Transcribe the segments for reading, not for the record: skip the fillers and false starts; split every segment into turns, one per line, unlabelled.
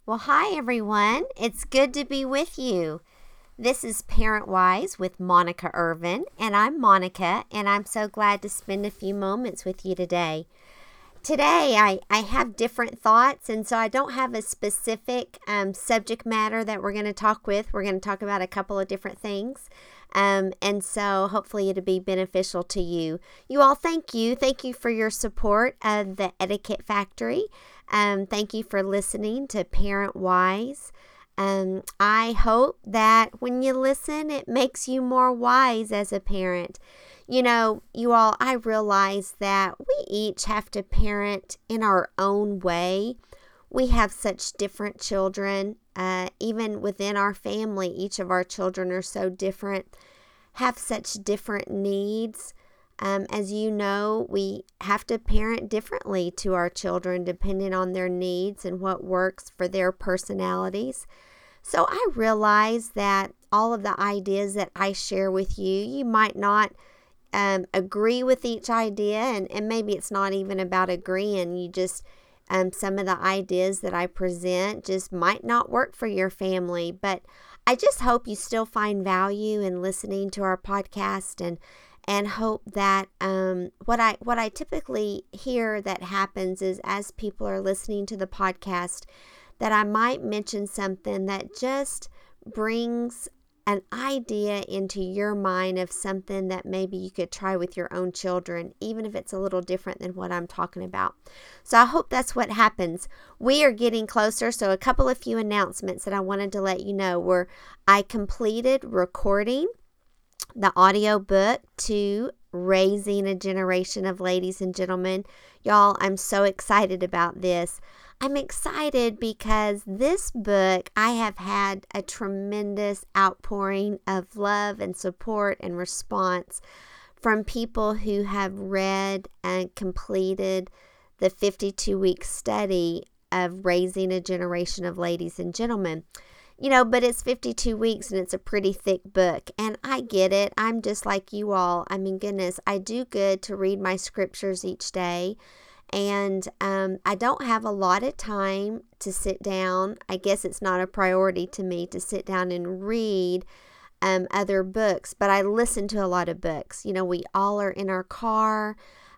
Well, hi everyone. It's good to be with you. This is Parent Wise with Monica Irvin, and I'm Monica, and I'm so glad to spend a few moments with you today. Today, I have different thoughts, and so I don't have a specific subject matter that we're going to talk with. We're going to talk about a couple of different things, and so hopefully it'll be beneficial to you. You all, thank you. Thank you for your support of the Etiquette Factory. Thank you for listening to Parent Wise. I hope that when you listen, it makes you more wise as a parent. You know, you all, I realize that we each have to parent in our own way. We have such different children. Even within our family, each of our children are so different, have such different needs. As you know, we have to parent differently to our children depending on their needs and what works for their personalities. So I realize that all of the ideas that I share with you, you might not agree with each idea, and maybe it's not even about agreeing. You just, some of the ideas that I present just might not work for your family, but I just hope you still find value in listening to our podcast and hope that what I typically hear that happens is as people are listening to the podcast, that I might mention something that just brings an idea into your mind of something that maybe you could try with your own children, even if it's a little different than what I'm talking about. So I hope that's what happens. We are getting closer, so a couple of few announcements that I wanted to let you know were I completed recording the audio book to Raising a Generation of Ladies and Gentlemen. Y'all, I'm so excited about this. I'm excited because this book, I have had a tremendous outpouring of love and support and response from people who have read and completed the 52-week study of Raising a Generation of Ladies and Gentlemen. You know, but it's 52 weeks and it's a pretty thick book. And I get it. I'm just like you all. I mean, goodness, I do good to read my scriptures each day. And I don't have a lot of time to sit down. I guess it's not a priority to me to sit down and read other books. But I listen to a lot of books. You know, we all are in our car.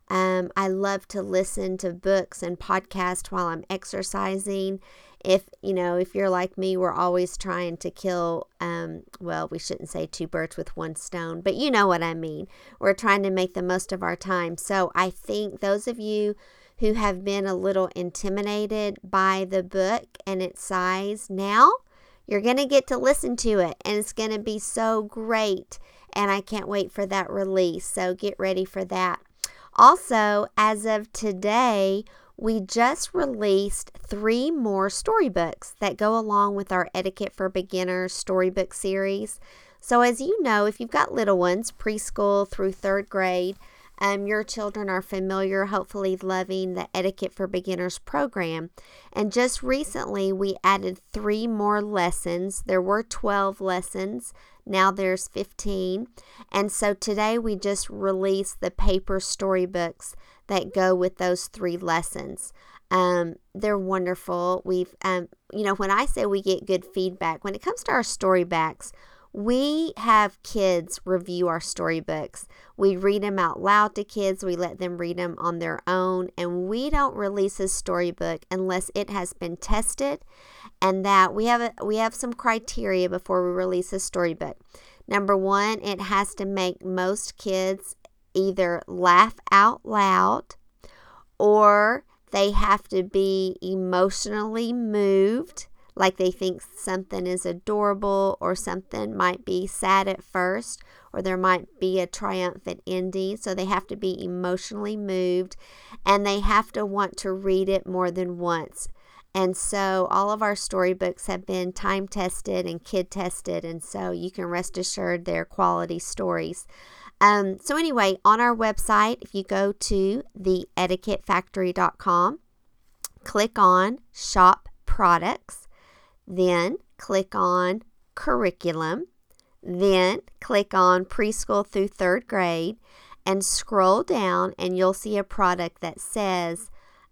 I love to listen to books and podcasts while I'm exercising. If you're like me, we're always trying to kill, well, we shouldn't say two birds with one stone, but you know what I mean. We're trying to make the most of our time. So I think those of you who have been a little intimidated by the book and its size, now you're going to get to listen to it, and it's going to be so great. And I can't wait for that release. So get ready for that. Also, as of today, we just released 3 more storybooks that go along with our Etiquette for Beginners storybook series. So as you know, if you've got little ones, preschool through 3rd grade, your children are familiar, hopefully loving the Etiquette for Beginners program. And just recently, we added 3 more lessons. There were 12 lessons. Now there's 15. And so today we just released the paper storybooks that go with those 3 lessons. They're wonderful. We've, when I say we get good feedback, when it comes to our storybacks, we have kids review our storybooks. We read them out loud to kids. We let them read them on their own. And we don't release a storybook unless it has been tested, and that we have some criteria before we release a storybook. Number 1, it has to make most kids either laugh out loud, or they have to be emotionally moved, like they think something is adorable or something might be sad at first, or there might be a triumphant ending. So they have to be emotionally moved, and they have to want to read it more than once. And so all of our storybooks have been time tested and kid tested, and so you can rest assured they're quality stories. So anyway, on our website, if you go to theetiquettefactory.com, click on Shop Products, then click on Curriculum, then click on Preschool through 3rd grade, and scroll down, and you'll see a product that says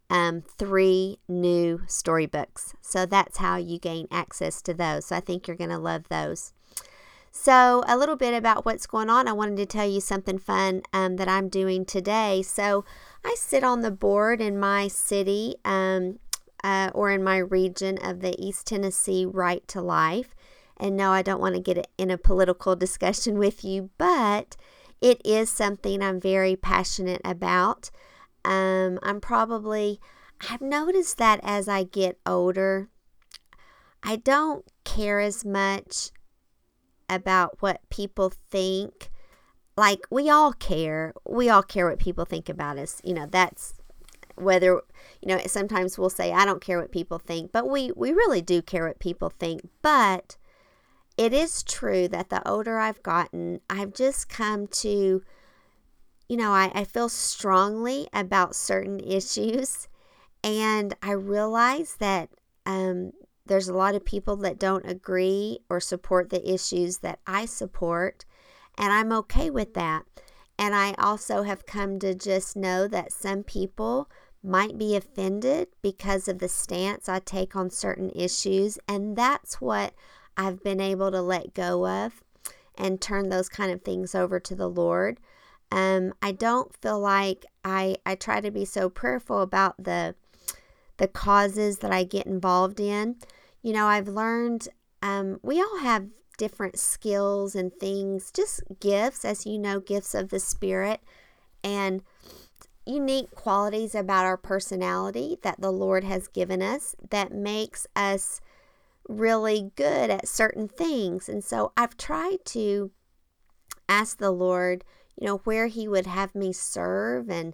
3 new storybooks. So that's how you gain access to those. So I think you're going to love those. So a little bit about what's going on. I wanted to tell you something fun that I'm doing today. So I sit on the board in my city or in my region of the East Tennessee Right to Life. And no, I don't want to get in a political discussion with you, but it is something I'm very passionate about. I've noticed that as I get older, I don't care as much about what people think. Like, we all care what people think about us. That's whether, sometimes we'll say, I don't care what people think, but we really do care what people think. But it is true that the older I've gotten, I've just come to, I feel strongly about certain issues, and I realize that there's a lot of people that don't agree or support the issues that I support, and I'm okay with that. And I also have come to just know that some people might be offended because of the stance I take on certain issues, and that's what I've been able to let go of and turn those kind of things over to the Lord. I don't feel like I try to be so prayerful about the causes that I get involved in. I've learned we all have different skills and things, just gifts, as you know, gifts of the Spirit, and unique qualities about our personality that the Lord has given us that makes us really good at certain things. And so I've tried to ask the Lord, where He would have me serve. And,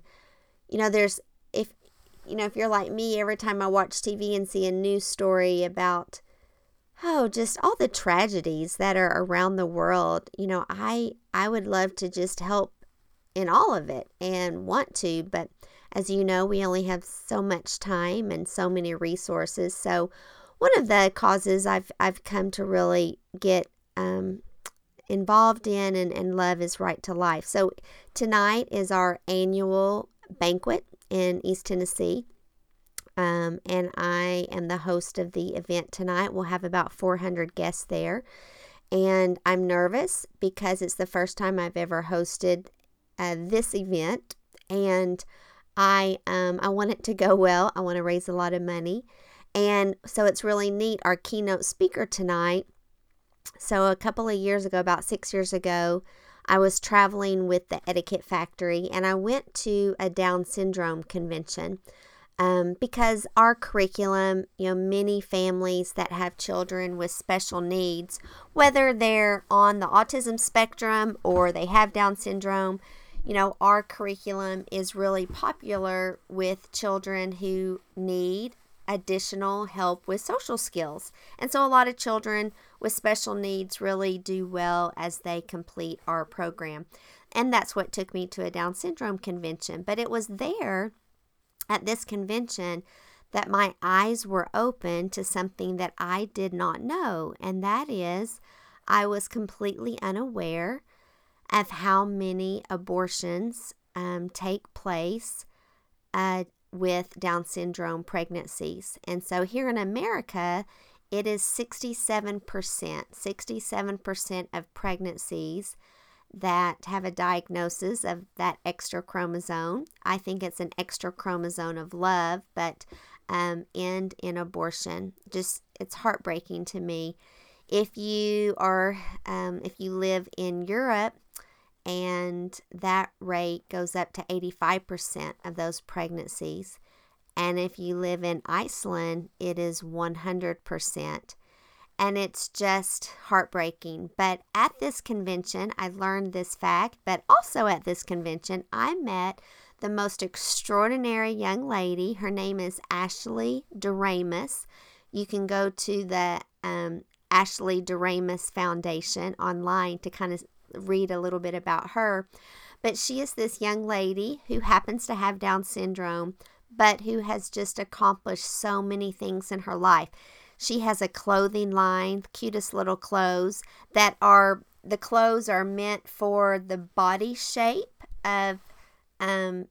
if you're like me, every time I watch TV and see a news story about, just all the tragedies that are around the world, I would love to just help in all of it and want to. But as you know, we only have so much time and so many resources. So one of the causes I've come to really get involved in and love is Right to Life. So tonight is our annual banquet in East Tennessee, and I am the host of the event tonight. We'll have about 400 guests there, and I'm nervous because it's the first time I've ever hosted this event, and I want it to go well. I want to raise a lot of money, and so it's really neat. Our keynote speaker tonight. So a couple of years ago, about 6 years ago, I was traveling with the Etiquette Factory, and I went to a Down syndrome convention because our curriculum, many families that have children with special needs, whether they're on the autism spectrum or they have Down syndrome, our curriculum is really popular with children who need additional help with social skills. And so a lot of children with special needs really do well as they complete our program. And that's what took me to a Down syndrome convention. But it was there at this convention that my eyes were open to something that I did not know. And that is, I was completely unaware of how many abortions take place with Down syndrome pregnancies. And so here in America, it is 67% of pregnancies that have a diagnosis of that extra chromosome. I think it's an extra chromosome of love, but end in abortion. Just, it's heartbreaking to me. If you live in Europe, and that rate goes up to 85% of those pregnancies. And if you live in Iceland, it is 100%. And it's just heartbreaking. But at this convention, I learned this fact. But also at this convention, I met the most extraordinary young lady. Her name is Ashley Doremus. You can go to the Ashley Doremus Foundation online to kind of read a little bit about her. But she is this young lady who happens to have Down syndrome, but who has just accomplished so many things in her life. She has a clothing line, cutest little clothes the clothes are meant for the body shape of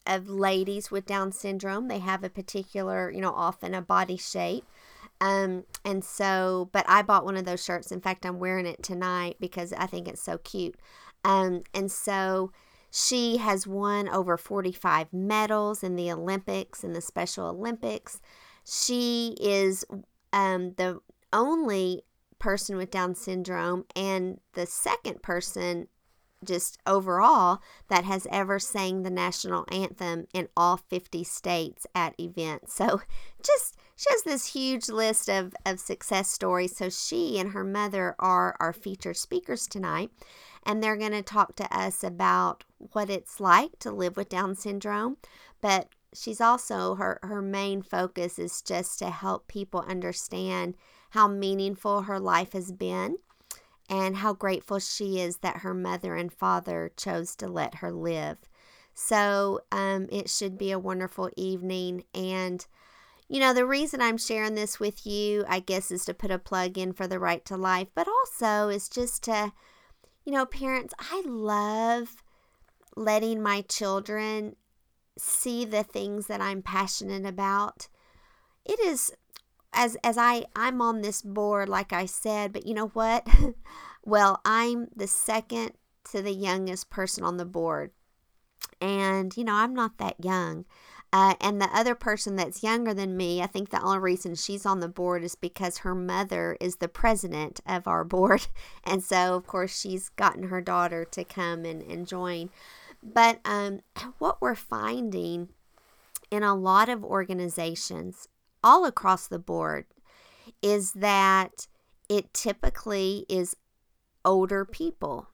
of ladies with Down syndrome. They have a particular, often a body shape. And so, but I bought one of those shirts. In fact, I'm wearing it tonight because I think it's so cute. And so she has won over 45 medals in the Olympics and the Special Olympics. She is the only person with Down syndrome and the second person just overall that has ever sang the national anthem in all 50 states at events. So she has this huge list of success stories. So she and her mother are our featured speakers tonight, and they're going to talk to us about what it's like to live with Down syndrome. But she's also, her main focus is just to help people understand how meaningful her life has been and how grateful she is that her mother and father chose to let her live. So it should be a wonderful evening. And, the reason I'm sharing this with you, I guess, is to put a plug in for the Right to Life, but also is just to, parents, I love letting my children see the things that I'm passionate about. It is, as I'm on this board, like I said, but you know what? Well, I'm the second to the youngest person on the board. And, I'm not that young. And the other person that's younger than me, I think the only reason she's on the board is because her mother is the president of our board. And so, of course, she's gotten her daughter to come and join. But what we're finding in a lot of organizations all across the board is that it typically is older people,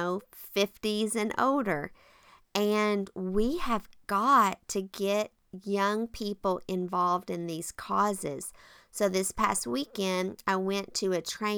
50s and older. And we have got to get young people involved in these causes. So this past weekend, I went to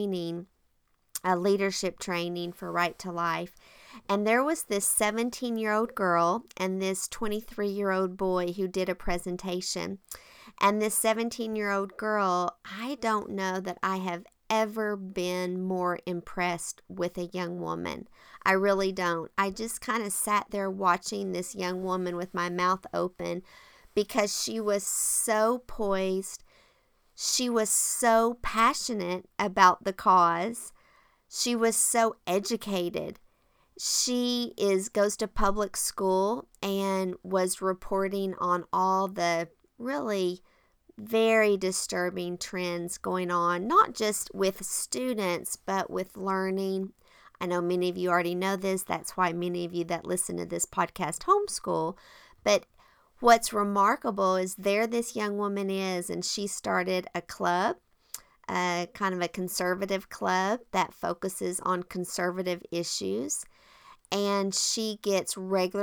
a leadership training for Right to Life. And there was this 17-year-old girl and this 23-year-old boy who did a presentation. And this 17-year-old girl, I don't know that I have ever been more impressed with a young woman. I really don't. I just kind of sat there watching this young woman with my mouth open because she was so poised. She was so passionate about the cause. She was so educated. She goes to public school and was reporting on all the really very disturbing trends going on, not just with students, but with learning. I know many of you already know this. That's why many of you that listen to this podcast homeschool. But what's remarkable is there this young woman is, and she started a club, kind of a conservative club that focuses on conservative issues. And she gets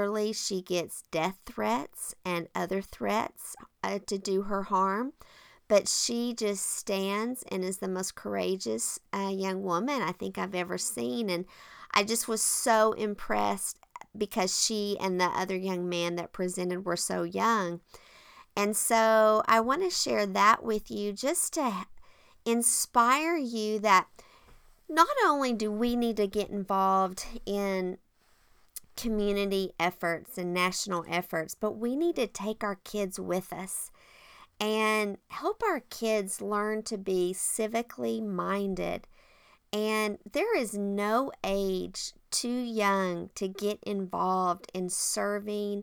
death threats and other threats to do her harm. But she just stands and is the most courageous young woman I think I've ever seen. And I just was so impressed because she and the other young man that presented were so young. And so I want to share that with you just to inspire you that not only do we need to get involved in community efforts and national efforts, but we need to take our kids with us and help our kids learn to be civically minded. And there is no age too young to get involved in serving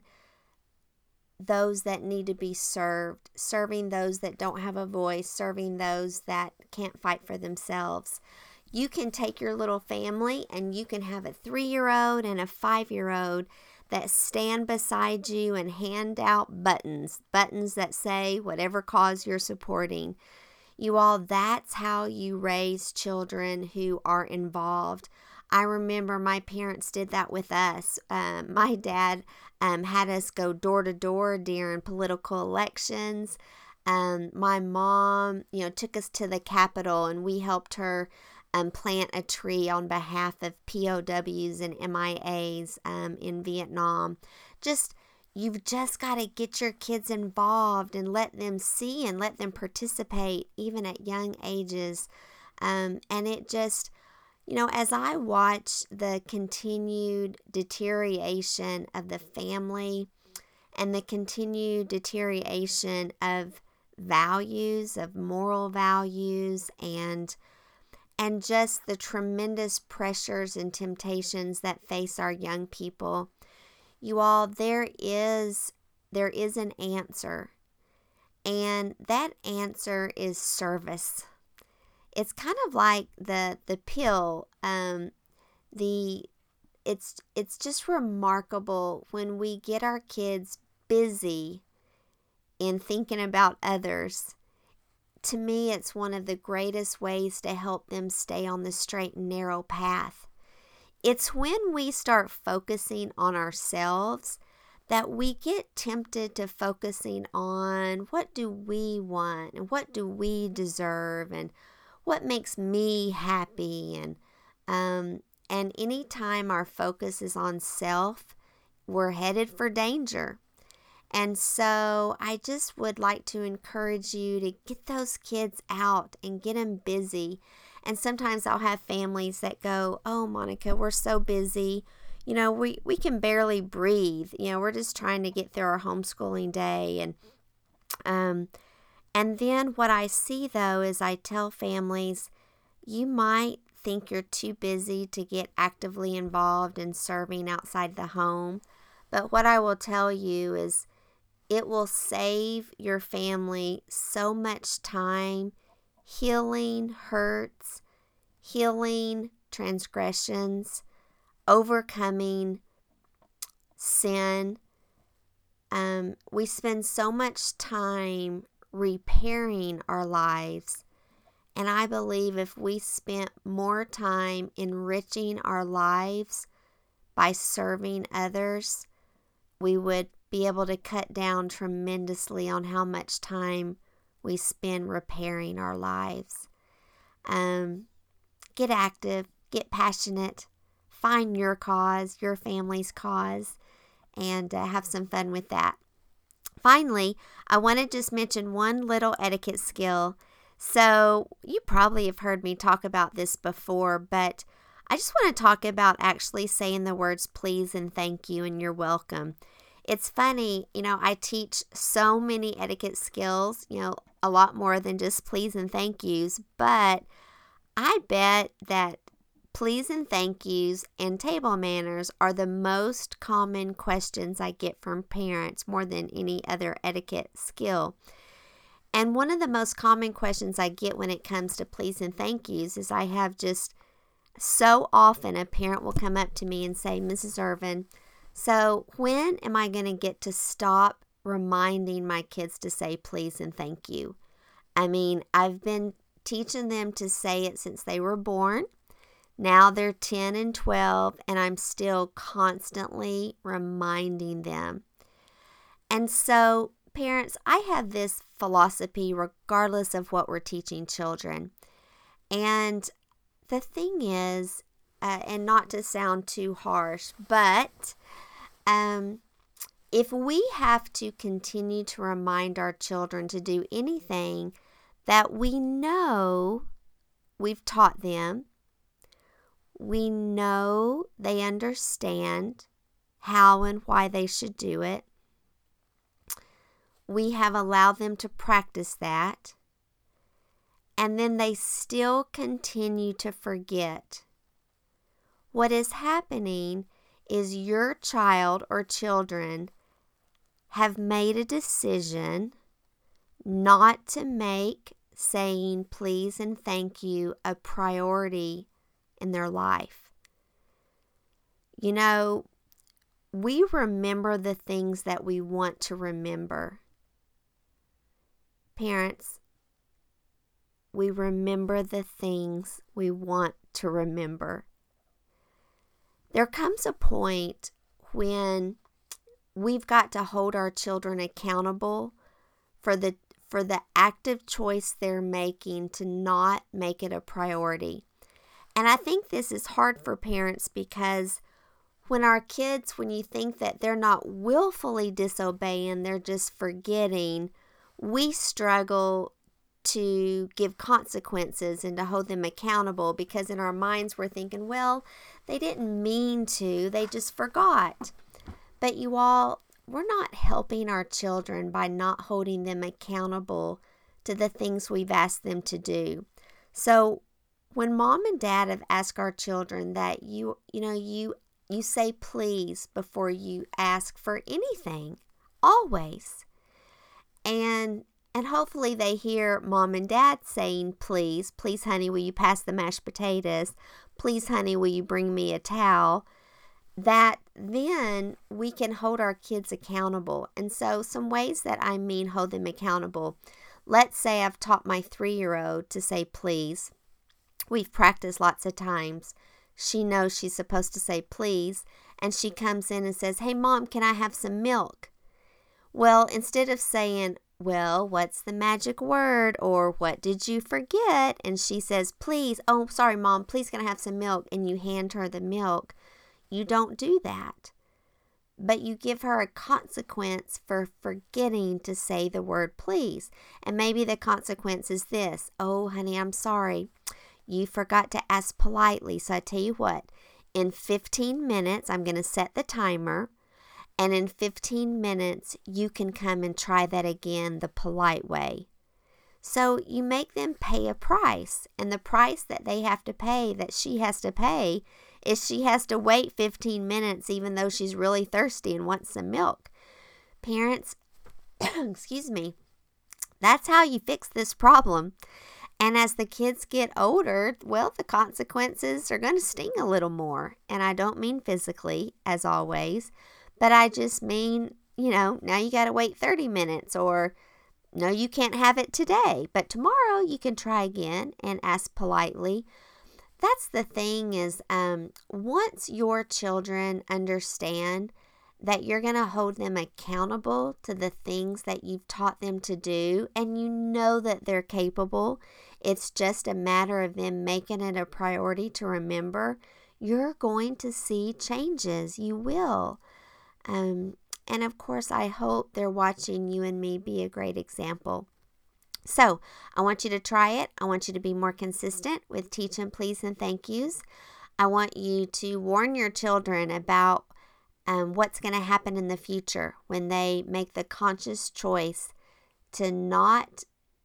those that need to be served, serving those that don't have a voice, serving those that can't fight for themselves. You can take your little family and you can have a 3-year-old and a 5-year-old that stand beside you and hand out buttons that say whatever cause you're supporting. You all, that's how you raise children who are involved. I remember my parents did that with us. My dad had us go door to door during political elections. My mom, took us to the Capitol and we helped her plant a tree on behalf of POWs and MIAs in Vietnam. You've just got to get your kids involved and let them see and let them participate even at young ages. And it just, as I watch the continued deterioration of the family and the continued deterioration of values, of moral values, and just the tremendous pressures and temptations that face our young people. You all, there is an answer, and that answer is service. It's kind of like the pill. It's just remarkable when we get our kids busy in thinking about others. To me, it's one of the greatest ways to help them stay on the straight and narrow path. It's when we start focusing on ourselves that we get tempted to focusing on what do we want and what do we deserve and what makes me happy. And anytime our focus is on self, we're headed for danger. And so I just would like to encourage you to get those kids out and get them busy. And sometimes I'll have families that go, "Oh, Monica, we're so busy. We can barely breathe. We're just trying to get through our homeschooling day." And then what I see, though, is I tell families, you might think you're too busy to get actively involved in serving outside the home. But what I will tell you is it will save your family so much time healing hurts, healing transgressions, overcoming sin. We spend so much time repairing our lives. And I believe if we spent more time enriching our lives by serving others, we would be able to cut down tremendously on how much time we spend repairing our lives. Get active, get passionate, find your cause, your family's cause, and have some fun with that. Finally, I want to just mention one little etiquette skill. So you probably have heard me talk about this before, but I just want to talk about actually saying the words please and thank you and you're welcome. It's funny, I teach so many etiquette skills, a lot more than just please and thank yous, but I bet that please and thank yous and table manners are the most common questions I get from parents more than any other etiquette skill. And one of the most common questions I get when it comes to please and thank yous is I have just so often a parent will come up to me and say, "Mrs. Irvin, so when am I going to get to stop reminding my kids to say please and thank you?" I mean, I've been teaching them to say it since they were born. Now they're 10 and 12, and I'm still constantly reminding them. And so, parents, I have this philosophy regardless of what we're teaching children. And the thing is, and not to sound too harsh, but if we have to continue to remind our children to do anything that we know we've taught them, we know they understand how and why they should do it, we have allowed them to practice that, and then they still continue to forget, what is happening is your child or children have made a decision not to make saying please and thank you a priority in their life. We remember the things that we want to remember. Parents, we remember the things we want to remember. There comes a point when we've got to hold our children accountable for the active choice they're making to not make it a priority. And I think this is hard for parents because when you think that they're not willfully disobeying, they're just forgetting, we struggle to give consequences and to hold them accountable because in our minds we're thinking, well, they didn't mean to, they just forgot. But you all, we're not helping our children by not holding them accountable to the things we've asked them to do. So when mom and dad have asked our children that you say please before you ask for anything, always. And hopefully they hear mom and dad saying please honey, will you pass the mashed potatoes? Please honey, will you bring me a towel? That then we can hold our kids accountable. And so some ways that I mean hold them accountable. Let's say I've taught my 3-year-old to say please. We've practiced lots of times. She knows she's supposed to say please, and she comes in and says, hey mom, can I have some milk? Well, instead of saying, well, what's the magic word, or what did you forget? And she says, please, oh, sorry mom, please can I have some milk? And you hand her the milk. You don't do that, but you give her a consequence for forgetting to say the word please. And maybe the consequence is this: oh, honey, I'm sorry. You forgot to ask politely. So I tell you what, in 15 minutes, I'm going to set the timer. And in 15 minutes, you can come and try that again the polite way. So you make them pay a price. And the price that they have to pay, that she has to pay, is she has to wait 15 minutes even though she's really thirsty and wants some milk. Parents, excuse me, that's how you fix this problem. And as the kids get older, well, the consequences are going to sting a little more. And I don't mean physically, as always, but I just mean, now you got to wait 30 minutes, or no, you can't have it today, but tomorrow you can try again and ask politely. That's the thing is, once your children understand that you're going to hold them accountable to the things that you've taught them to do, and you know that they're capable, it's just a matter of them making it a priority to remember, you're going to see changes. You will. And of course, I hope they're watching you and me be a great example. So I want you to try it. I want you to be more consistent with teach and please and thank yous. I want you to warn your children about what's going to happen in the future when they make the conscious choice to not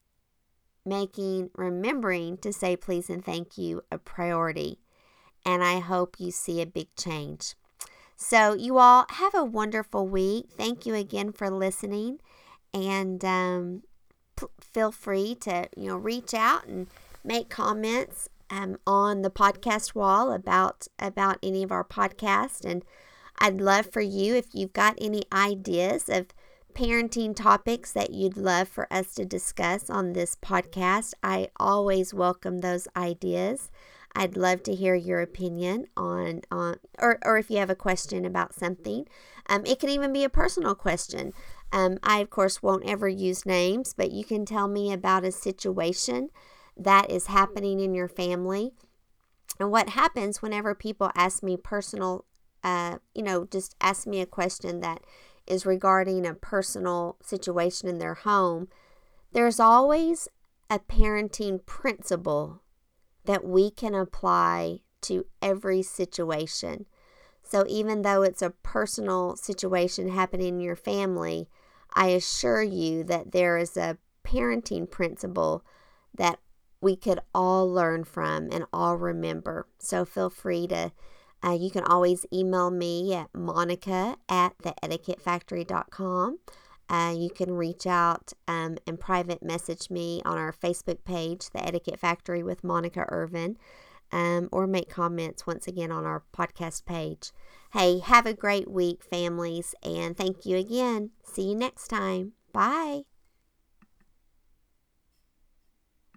remembering to say please and thank you a priority. And I hope you see a big change. So you all have a wonderful week. Thank you again for listening. And feel free to reach out and make comments on the podcast wall about any of our podcasts. And I'd love for you, if you've got any ideas of parenting topics that you'd love for us to discuss on this podcast, I always welcome those ideas. I'd love to hear your opinion on or if you have a question about something. It can even be a personal question. I, of course, won't ever use names, but you can tell me about a situation that is happening in your family. And what happens whenever people ask me personal, just ask me a question that is regarding a personal situation in their home, there's always a parenting principle that we can apply to every situation. So even though it's a personal situation happening in your family, I assure you that there is a parenting principle that we could all learn from and all remember. So feel free to, you can always email me at monica@theetiquettefactory.com. You can reach out and private message me on our Facebook page, The Etiquette Factory with Monica Irvin, or make comments once again on our podcast page. Hey, have a great week, families, and thank you again. See you next time. Bye.